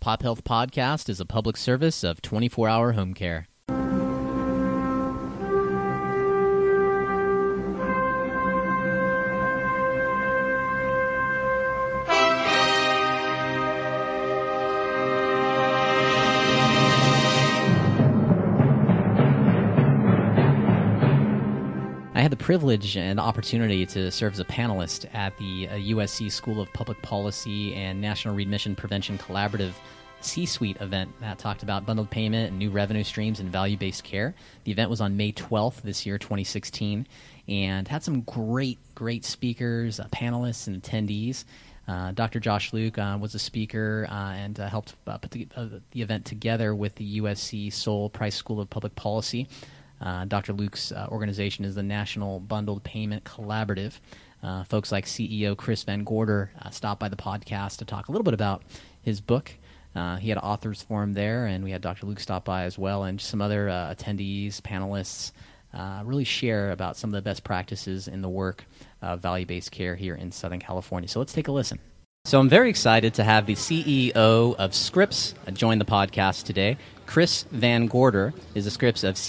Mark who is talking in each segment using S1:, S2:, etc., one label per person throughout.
S1: Pop Health Podcast is a public service of 24-hour home care. I had the privilege and opportunity to serve as a panelist at the USC School of Public Policy and National Readmission Prevention Collaborative C-Suite event that talked about bundled payment and new revenue streams and value-based care. The event was on May 12th this year, 2016, and had some great speakers, panelists, and attendees. Dr. Josh Luke was a speaker and helped put the event together with the USC Sol Price School of Public Policy. Dr. Luke's organization is the National Bundled Payment Collaborative. Folks like CEO Chris Van Gorder stopped by the podcast to talk a little bit about his book. He had an authors forum there, and we had Dr. Luke stop by as well, and some other attendees, panelists, really share about some of the best practices in the work of value-based care here in Southern California. So let's take a listen. So I'm very excited to have the CEO of Scripps join the podcast today. Chris Van Gorder is the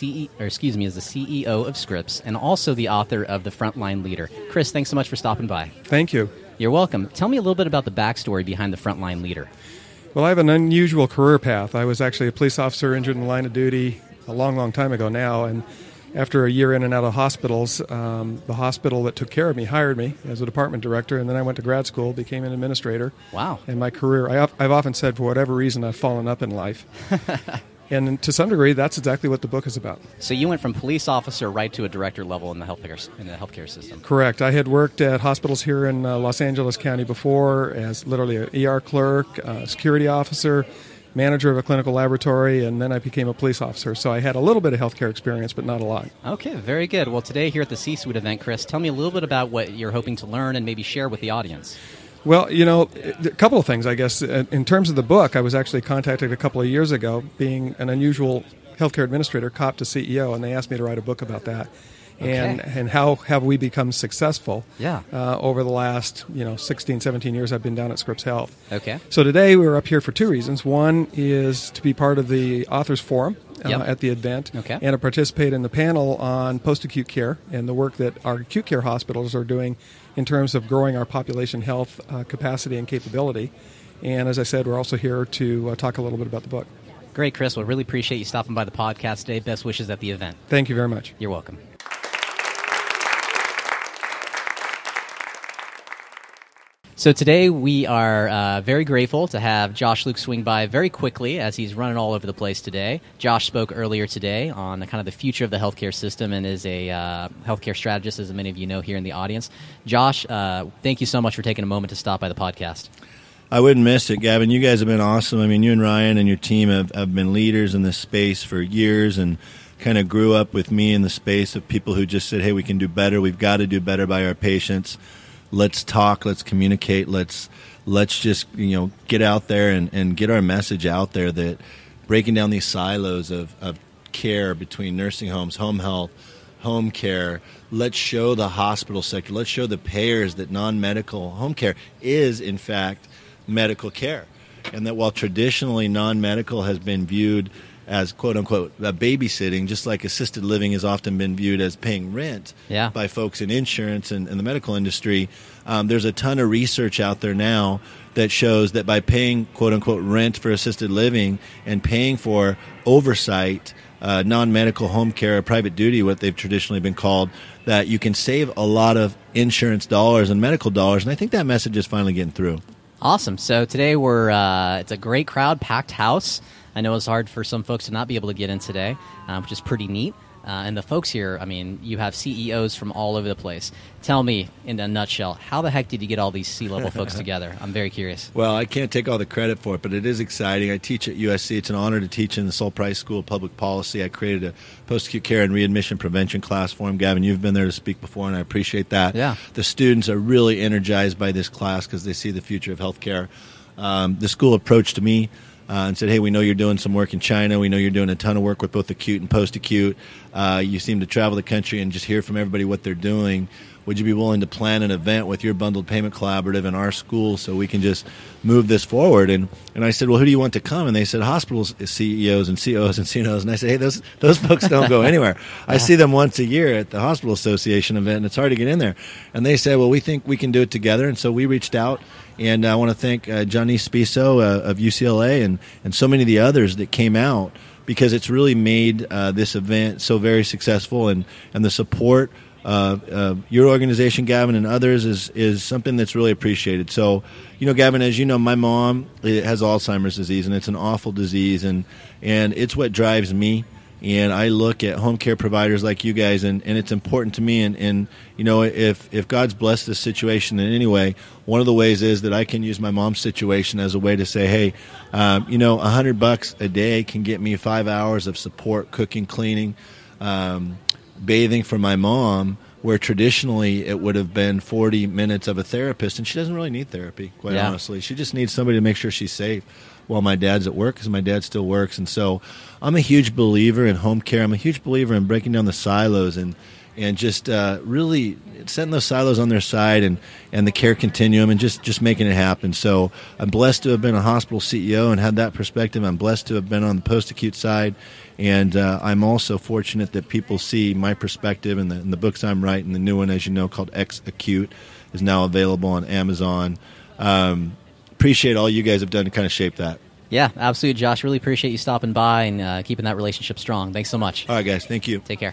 S1: CEO of Scripps and also the author of The Frontline Leader. Chris, thanks so much for stopping by.
S2: Thank you.
S1: You're welcome. Tell me a little bit about the backstory behind The Frontline Leader.
S2: Well, I have an unusual career path. I was actually a police officer injured in the line of duty a long time ago now, and after a year in and out of hospitals, the hospital that took care of me hired me as a department director, and then I went to grad school, became an administrator.
S1: Wow.
S2: And my career, I've often said, for whatever reason, I've fallen up in life. And to some degree, that's exactly what the book is about.
S1: So you went from police officer right to a director level in the healthcare system.
S2: Correct. I had worked at hospitals here in Los Angeles County before as literally an ER clerk, security officer, manager of a clinical laboratory, and then I became a police officer. So I had a little bit of healthcare experience, but not a lot.
S1: Okay, very good. Well, today here at the C-Suite event, Chris, tell me a little bit about what you're hoping to learn and maybe share with the audience.
S2: Well, a couple of things, I guess. In terms of the book, I was actually contacted a couple of years ago, being an unusual healthcare administrator, cop to CEO, and they asked me to write a book about that.
S1: Okay.
S2: And how have we become successful
S1: Yeah.
S2: Over the last 16, 17 years I've been down at Scripps Health.
S1: Okay.
S2: So today we're up here for two reasons. One is to be part of the authors forum at the event and to participate in the panel on post-acute care and the work that our acute care hospitals are doing in terms of growing our population health capacity and capability. And as I said, we're also here to talk a little bit about the book.
S1: Great, Chris. Well, really appreciate you stopping by the podcast today. Best wishes at the event.
S2: Thank you very much.
S1: You're welcome. So today we are very grateful to have Josh Luke swing by very quickly as he's running all over the place today. Josh spoke earlier today on kind of the future of the healthcare system and is a healthcare strategist, as many of you know here in the audience. Josh, thank you so much for taking a moment to stop by the podcast.
S3: I wouldn't miss it, Gavin. You guys have been awesome. I mean, you and Ryan and your team have been leaders in this space for years and kind of grew up with me in the space of people who just said, hey, we can do better. We've got to do better by our patients. Let's talk, let's communicate, let's just, get out there and get our message out there that breaking down these silos of care between nursing homes, home health, home care. Let's show the hospital sector, let's show the payers that non-medical home care is, in fact, medical care. And that while traditionally non-medical has been viewed as quote-unquote babysitting, just like assisted living has often been viewed as paying rent by folks in insurance and the medical industry. There's a ton of research out there now that shows that by paying quote-unquote rent for assisted living and paying for oversight, non-medical home care, private duty, what they've traditionally been called, that you can save a lot of insurance dollars and medical dollars. And I think that message is finally getting through.
S1: Awesome. So today it's a great crowd, packed house. I know it's hard for some folks to not be able to get in today, which is pretty neat. And the folks here, I mean, you have CEOs from all over the place. Tell me, in a nutshell, how the heck did you get all these C-level folks together? I'm very curious.
S3: Well, I can't take all the credit for it, but it is exciting. I teach at USC. It's an honor to teach in the Sol Price School of Public Policy. I created a post-acute care and readmission prevention class for them. Gavin, you've been there to speak before, and I appreciate that.
S1: Yeah.
S3: The students are really energized by this class because they see the future of healthcare. The school approached me and said, hey, we know you're doing some work in China. We know you're doing a ton of work with both acute and post-acute. You seem to travel the country and just hear from everybody what they're doing. Would you be willing to plan an event with your Bundled Payment Collaborative in our school so we can just move this forward? And I said, well, who do you want to come? And they said, hospitals, CEOs and COOs and CNOs. And I said, hey, those folks don't go anywhere. I see them once a year at the Hospital Association event, and it's hard to get in there. And they said, well, we think we can do it together. And so we reached out. And I want to thank Johnny Spiso of UCLA and so many of the others that came out, because it's really made this event so very successful. And the support your organization, Gavin, and others is something that's really appreciated. So, Gavin, as you know, my mom has Alzheimer's disease, and it's an awful disease, and it's what drives me. And I look at home care providers like you guys, and it's important to me. And if God's blessed this situation in any way, one of the ways is that I can use my mom's situation as a way to say, hey, $100 a day can get me 5 hours of support, cooking, cleaning, bathing for my mom, where traditionally it would have been 40 minutes of a therapist, and she doesn't really need therapy, quite honestly. She just needs somebody to make sure she's safe while my dad's at work, because my dad still works. And so I'm a huge believer in home care. I'm a huge believer in breaking down the silos and just really setting those silos on their side and the care continuum and just making it happen. So I'm blessed to have been a hospital CEO and had that perspective. I'm blessed to have been on the post-acute side. And I'm also fortunate that people see my perspective in the books I'm writing. The new one, as you know, called X-Acute, is now available on Amazon. Appreciate all you guys have done to kind of shape that.
S1: Yeah, absolutely, Josh. Really appreciate you stopping by and keeping that relationship strong. Thanks so much.
S3: All right, guys. Thank you.
S1: Take care.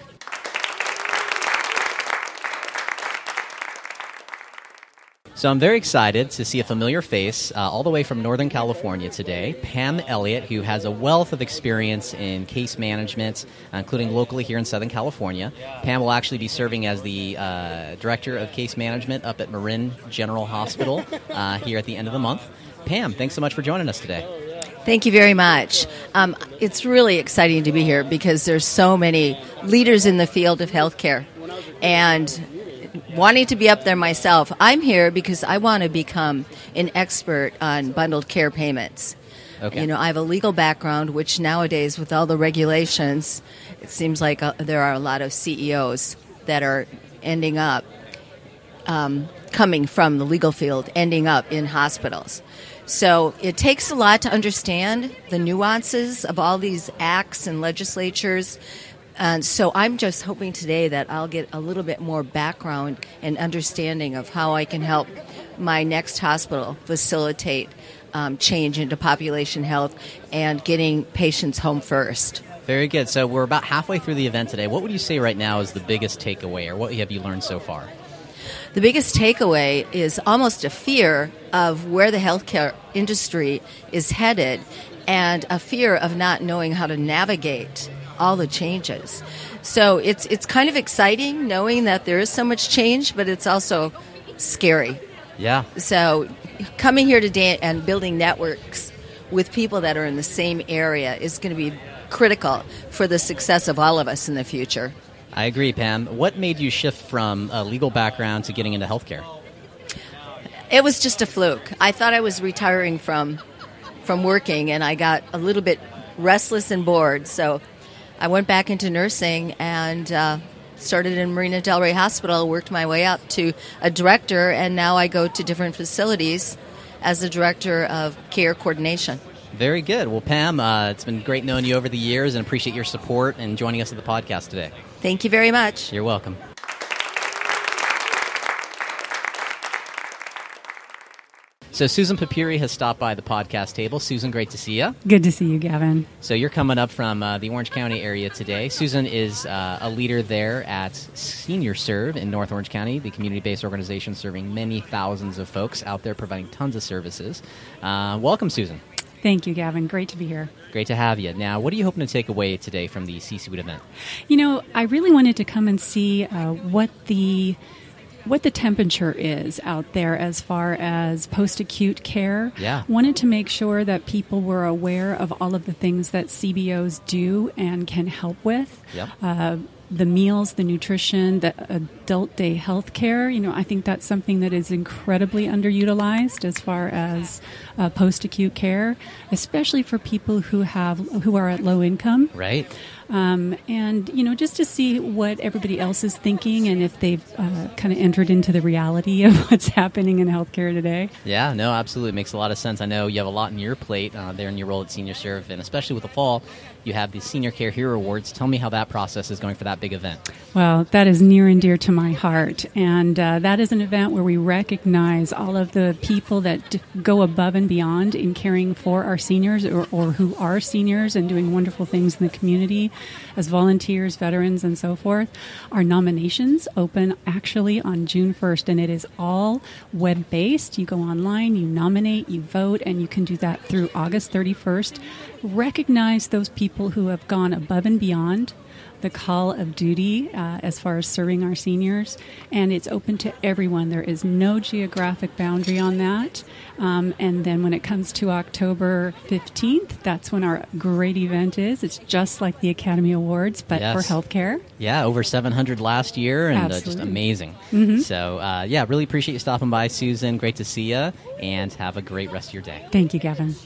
S1: So I'm very excited to see a familiar face all the way from Northern California today, Pam Elliott, who has a wealth of experience in case management, including locally here in Southern California. Pam will actually be serving as the Director of Case Management up at Marin General Hospital here at the end of the month. Pam, thanks so much for joining us today.
S4: Thank you very much. It's really exciting to be here because there's so many leaders in the field of healthcare, and wanting to be up there myself, I'm here because I want to become an expert on bundled care payments.
S1: Okay.
S4: I have a legal background, which nowadays, with all the regulations, it seems like there are a lot of CEOs that are ending up coming from the legal field, ending up in hospitals. So it takes a lot to understand the nuances of all these acts and legislatures. And so I'm just hoping today that I'll get a little bit more background and understanding of how I can help my next hospital facilitate change into population health and getting patients home first.
S1: Very good. So we're about halfway through the event today. What would you say right now is the biggest takeaway, or what have you learned so far?
S4: The biggest takeaway is almost a fear of where the healthcare industry is headed and a fear of not knowing how to navigate all the changes. So it's kind of exciting knowing that there is so much change, but it's also scary.
S1: Yeah.
S4: So coming here today and building networks with people that are in the same area is going to be critical for the success of all of us in the future.
S1: I agree, Pam. What made you shift from a legal background to getting into healthcare?
S4: It was just a fluke. I thought I was retiring from working, and I got a little bit restless and bored, so I went back into nursing and started in Marina Del Rey Hospital, worked my way up to a director, and now I go to different facilities as the director of care coordination.
S1: Very good. Well, Pam, it's been great knowing you over the years, and appreciate your support and joining us at the podcast today.
S4: Thank you very much.
S1: You're welcome. So Susan Papiri has stopped by the podcast table. Susan, great to see you.
S5: Good to see you, Gavin.
S1: So you're coming up from the Orange County area today. Susan is a leader there at Senior Serve in North Orange County, the community-based organization serving many thousands of folks out there providing tons of services. Welcome, Susan.
S5: Thank you, Gavin. Great to be here.
S1: Great to have you. Now, what are you hoping to take away today from the C-Suite event?
S5: I really wanted to come and see what the temperature is out there as far as post-acute care.
S1: Yeah.
S5: Wanted to make sure that people were aware of all of the things that CBOs do and can help with.
S1: Yep.
S5: the meals, the nutrition, the adult day health care. I think that's something that is incredibly underutilized as far as post-acute care, especially for people who are at low income.
S1: Right.
S5: And, just to see what everybody else is thinking and if they've kind of entered into the reality of what's happening in healthcare today.
S1: Yeah, no, absolutely. It makes a lot of sense. I know you have a lot in your plate there in your role at Senior Serve, and especially with the fall, you have the Senior Care Hero Awards. Tell me how that process is going for that big event.
S5: Well, that is near and dear to my heart. And that is an event where we recognize all of the people that go above and beyond in caring for our seniors or who are seniors and doing wonderful things in the community as volunteers, veterans, and so forth. Our nominations open actually on June 1st, and it is all web-based. You go online, you nominate, you vote, and you can do that through August 31st. Recognize those people who have gone above and beyond the call of duty as far as serving our seniors, and it's open to everyone. There is no geographic boundary on that. And then when it comes to October 15th, that's when our great event is. It's just like the Academy Awards, but for healthcare.
S1: Yeah, over 700 last year, and just amazing. Mm-hmm. So, really appreciate you stopping by, Susan. Great to see you, and have a great rest of your day.
S5: Thank you, Gavin.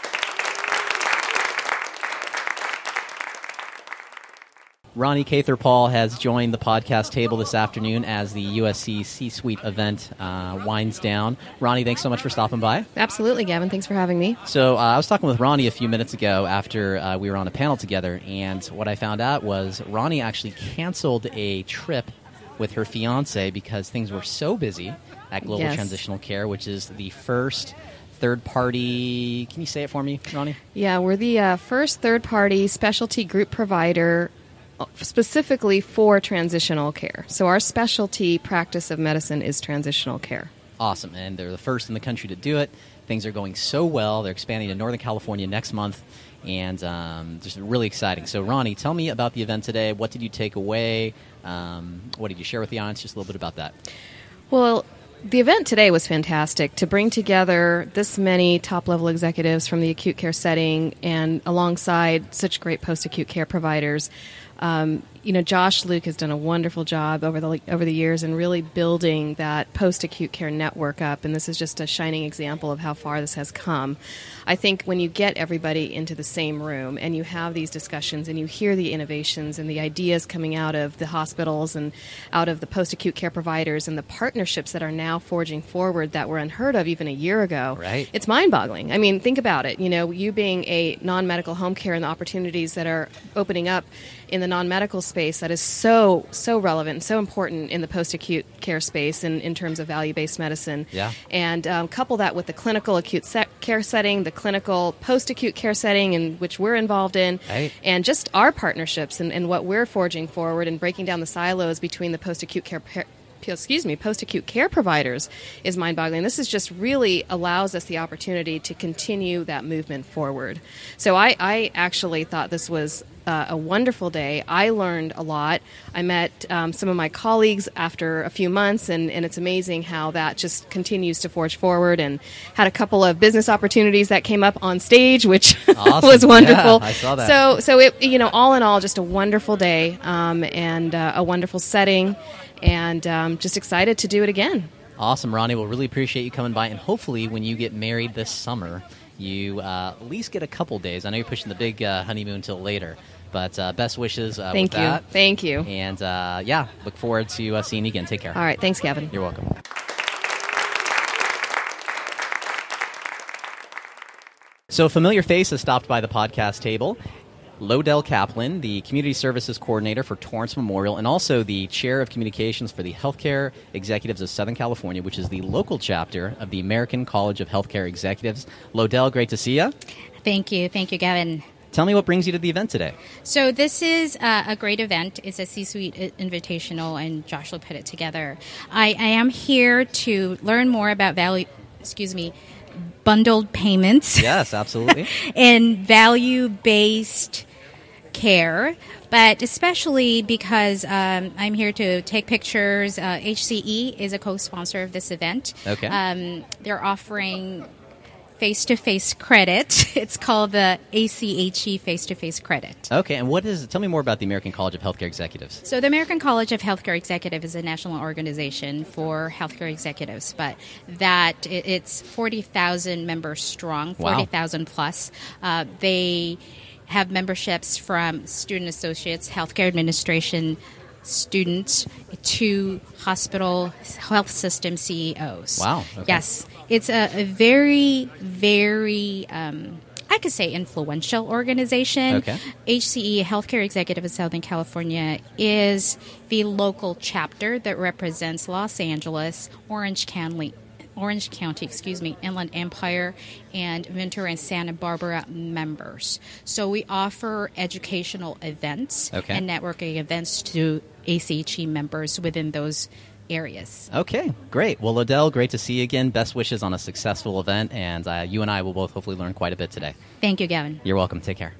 S1: Ronnie Cather-Paul has joined the podcast table this afternoon as the USC C-Suite event winds down. Ronnie, thanks so much for stopping by.
S6: Absolutely, Gavin. Thanks for having me.
S1: So I was talking with Ronnie a few minutes ago after we were on a panel together, and what I found out was Ronnie actually canceled a trip with her fiancé because things were so busy at Global Transitional Care, which is the first third-party... Can you say it for me, Ronnie?
S6: Yeah, we're the first third-party specialty group provider specifically for transitional care. So our specialty practice of medicine is transitional care.
S1: Awesome, and they're the first in the country to do it. Things are going so well. They're expanding to Northern California next month, and just really exciting. So, Ronnie, tell me about the event today. What did you take away? What did you share with the audience? Just a little bit about that.
S6: Well, the event today was fantastic to bring together this many top-level executives from the acute care setting and alongside such great post-acute care providers. Josh Luke has done a wonderful job over the years in really building that post-acute care network up, and this is just a shining example of how far this has come. I think when you get everybody into the same room and you have these discussions and you hear the innovations and the ideas coming out of the hospitals and out of the post-acute care providers and the partnerships that are now forging forward that were unheard of even a year ago,
S1: right.
S6: It's mind-boggling. I mean, think about it. You being a non-medical home care and the opportunities that are opening up in the non-medical space that is so relevant and so important in the post-acute care space and in terms of value-based medicine.
S1: Yeah.
S6: And couple that with the clinical acute care setting, the clinical post-acute care setting in which we're involved in,
S1: right.
S6: And just our partnerships and what we're forging forward and breaking down the silos between the post-acute care providers is mind-boggling. This is just really allows us the opportunity to continue that movement forward. So I actually thought this was a wonderful day. I learned a lot. I met some of my colleagues after a few months, and it's amazing how that just continues to forge forward, and had a couple of business opportunities that came up on stage, which
S1: awesome.
S6: was wonderful.
S1: Yeah, I saw that.
S6: So it, all in all, just a wonderful day and a wonderful setting, and just excited to do it again.
S1: Awesome, Ronnie. We'll really appreciate you coming by, and hopefully when you get married this summer, you at least get a couple days. I know you're pushing the big honeymoon till later, but best wishes with that.
S6: Thank you.
S1: And look forward to seeing you again. Take care.
S6: All right. Thanks, Gavin.
S1: You're welcome. So a familiar face has stopped by the podcast table. Lodell Kaplan, the Community Services Coordinator for Torrance Memorial, and also the Chair of Communications for the Healthcare Executives of Southern California, which is the local chapter of the American College of Healthcare Executives. Lodell, great to see you.
S7: Thank you. Thank you, Gavin.
S1: Tell me what brings you to the event today.
S7: So this is a great event. It's a C-Suite Invitational, and Joshua put it together. I am here to learn more about bundled payments.
S1: Yes, absolutely.
S7: And value-based care, but especially because I'm here to take pictures. HCE is a co-sponsor of this event.
S1: Okay.
S7: They're offering face-to-face credit. It's called the ACHE face-to-face credit.
S1: Okay, and tell me more about the American College of Healthcare Executives.
S7: So the American College of Healthcare Executives is a national organization for healthcare executives, but it's 40,000 members strong, 40,000 plus. They have memberships from student associates, healthcare administration students, to hospital health system CEOs.
S1: Wow. Okay.
S7: Yes. It's a very, very, I could say, influential organization.
S1: Okay.
S7: HCE, Healthcare Executive of Southern California, is the local chapter that represents Los Angeles, Orange County, Inland Empire, and Ventura and Santa Barbara members. So we offer educational events and networking events to ACHE members within those areas.
S1: Okay, great. Well, Odell, great to see you again. Best wishes on a successful event, and you and I will both hopefully learn quite a bit today.
S7: Thank you, Gavin.
S1: You're welcome. Take care.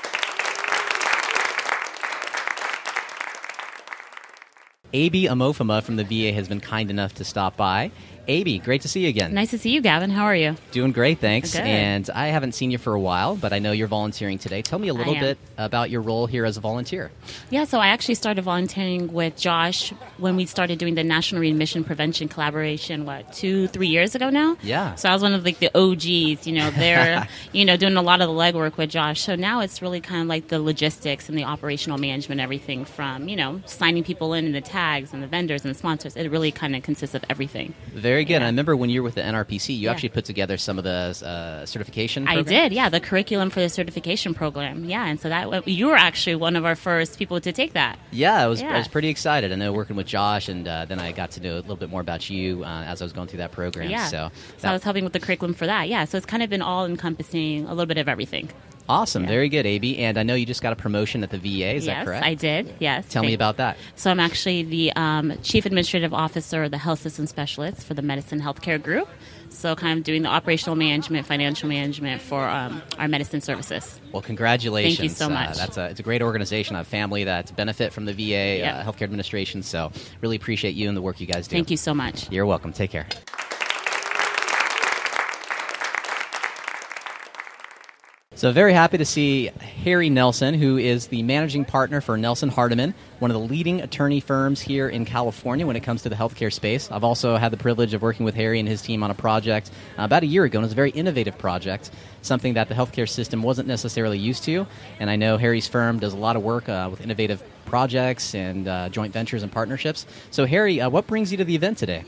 S1: A.B. Amofama from the VA has been kind enough to stop by. A.B., great to see you again.
S8: Nice to see you, Gavin. How are you?
S1: Doing great, thanks.
S8: Good.
S1: And I haven't seen you for a while, but I know you're volunteering today. Tell me a little bit about your role here as a volunteer.
S8: Yeah, so I actually started volunteering with Josh when we started doing the National Readmission Prevention Collaboration, 2-3 years ago now?
S1: Yeah.
S8: So I was one of the OGs, they're, doing a lot of the legwork with Josh. So now it's really kind of like the logistics and the operational management, everything from, signing people in and the tags and the vendors and the sponsors. It really kind of consists of everything.
S1: Very good. Yeah. I remember when you were with the NRPC, you actually put together some of the certification program?
S8: I did, yeah, the curriculum for the certification program. Yeah, and so you were actually one of our first people to take that.
S1: Yeah, I was pretty excited. I know working with Josh, and then I got to know a little bit more about you as I was going through that program.
S8: Yeah. So I was helping with the curriculum for that. Yeah, so it's kind of been all-encompassing, a little bit of everything.
S1: Awesome. Yeah. Very good, A.B. And I know you just got a promotion at the VA. Is that correct?
S8: Yes, I did. Yes.
S1: Tell me about that.
S8: So I'm actually the Chief Administrative Officer of the Health System Specialist for the Medicine Healthcare Group. So kind of doing the operational management, financial management for our medicine services.
S1: Well, congratulations.
S8: Thank you so much.
S1: It's a great organization. I have family that benefit from the VA Healthcare Administration. So really appreciate you and the work you guys do.
S8: Thank you so much.
S1: You're welcome. Take care. So very happy to see Harry Nelson, who is the managing partner for Nelson Hardiman, one of the leading attorney firms here in California when it comes to the healthcare space. I've also had the privilege of working with Harry and his team on a project about a year ago, and it was a very innovative project, something that the healthcare system wasn't necessarily used to. And I know Harry's firm does a lot of work with innovative projects and joint ventures and partnerships. So Harry, what brings you to the event today?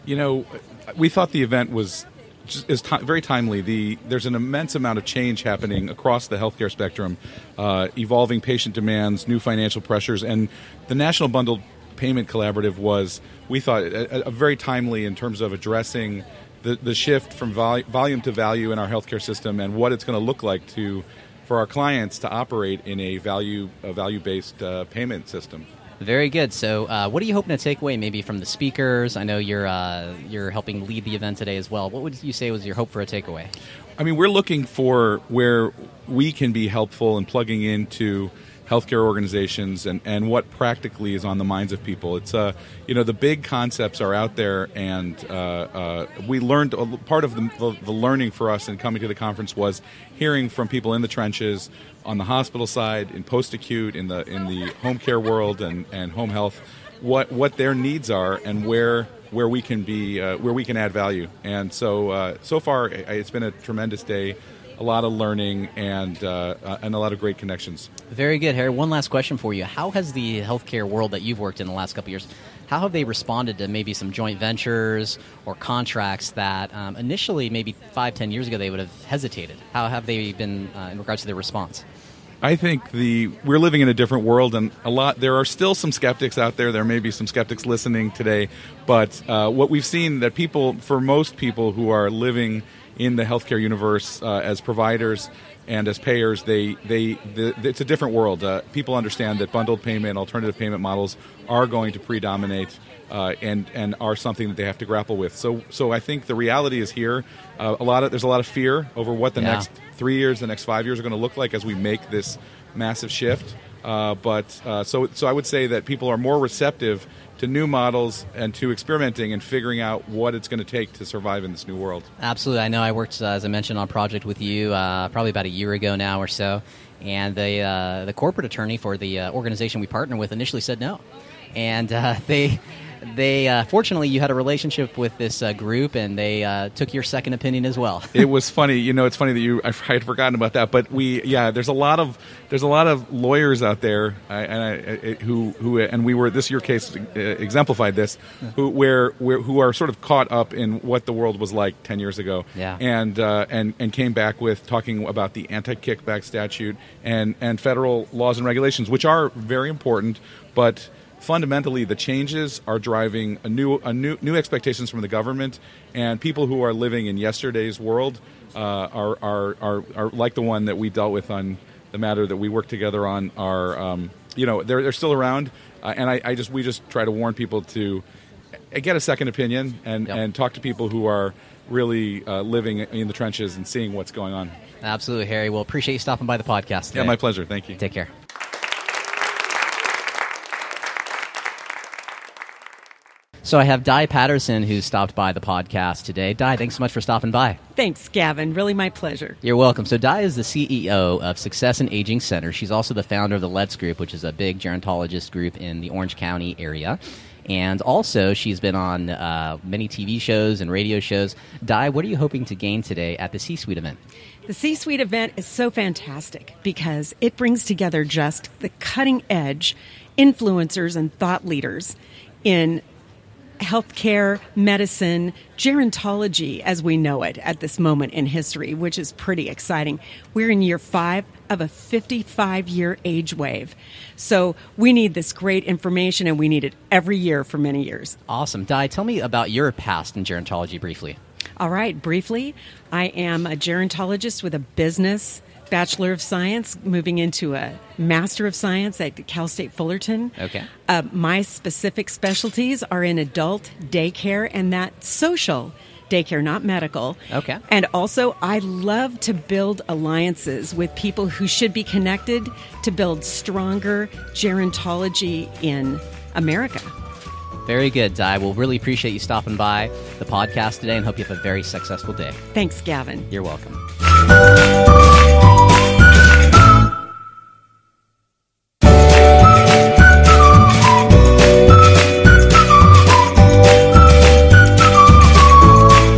S9: We thought the event was very timely. There's an immense amount of change happening across the healthcare spectrum, evolving patient demands, new financial pressures, and the National Bundled Payment Collaborative was, we thought, a very timely in terms of addressing the shift from volume to value in our healthcare system and what it's going to look like for our clients to operate in a value-based payment system.
S1: Very good. So what are you hoping to take away maybe from the speakers? I know you're helping lead the event today as well. What would you say was your hope for a takeaway?
S9: I mean, we're looking for where we can be helpful in plugging into healthcare organizations and what practically is on the minds of people. It's the big concepts are out there, and we learned part of the learning for us in coming to the conference was hearing from people in the trenches, on the hospital side, in post-acute, in the home care world and home health, what their needs are and where we can be where we can add value. And so far it's been a tremendous day. A lot of learning and a lot of great connections.
S1: Very good, Harry. One last question for you. How has the healthcare world that you've worked in the last couple of years, how have they responded to maybe some joint ventures or contracts that initially maybe 5-10 years ago they would have hesitated? How have they been in regards to their response?
S9: I think we're living in a different world, and there are still some skeptics out there. There may be some skeptics listening today, but what we've seen that for most people who are living in the healthcare universe as providers and as payers, it's a different world. People understand that bundled payment, alternative payment models are going to predominate and are something that they have to grapple with. So I think the reality is here. There's a lot of fear over what the next 3 years, the next 5 years are going to look like as we make this massive shift. So I would say that people are more receptive to new models and to experimenting and figuring out what it's going to take to survive in this new world.
S1: Absolutely. I know I worked, as I mentioned, on a project with you probably about a year ago now or so, and the corporate attorney for the organization we partner with initially said no. And they fortunately, you had a relationship with this group, and they took your second opinion as well.
S9: It was funny. It's funny that I had forgotten about that. But there's a lot of lawyers out there, and we were, this your case exemplified this, who are sort of caught up in what the world was like 10 years ago, and came back with talking about the anti-kickback statute and federal laws and regulations, which are very important, but fundamentally, the changes are driving new expectations from the government, and people who are living in yesterday's world are like the one that we dealt with on the matter that we worked together on. They're still around, and we just try to warn people to get a second opinion and talk to people who are really living in the trenches and seeing what's going on.
S1: Absolutely, Harry. Well, appreciate you stopping by the podcast today.
S9: Yeah, my pleasure. Thank you.
S1: Take care. So I have Di Patterson, who stopped by the podcast today. Di, thanks so much for stopping by.
S10: Thanks, Gavin. Really my pleasure.
S1: You're welcome. So Di is the CEO of Success and Aging Center. She's also the founder of the Let's Group, which is a big gerontologist group in the Orange County area. And also, she's been on many TV shows and radio shows. Di, what are you hoping to gain today at the C-Suite event?
S10: The C-Suite event is so fantastic because it brings together just the cutting-edge influencers and thought leaders in healthcare, medicine, gerontology as we know it at this moment in history, which is pretty exciting. We're in year 5 of a 55-year age wave. So we need this great information, and we need it every year for many years.
S1: Awesome. Di, tell me about your past in gerontology briefly.
S10: All right, briefly, I am a gerontologist with a business Bachelor of Science, moving into a Master of Science at Cal State Fullerton.
S1: Okay.
S10: My specific specialties are in adult daycare and that social daycare, not medical.
S1: Okay.
S10: And also, I love to build alliances with people who should be connected to build stronger gerontology in America.
S1: Very good, Di. We'll really appreciate you stopping by the podcast today and hope you have a very successful day.
S10: Thanks, Gavin.
S1: You're welcome.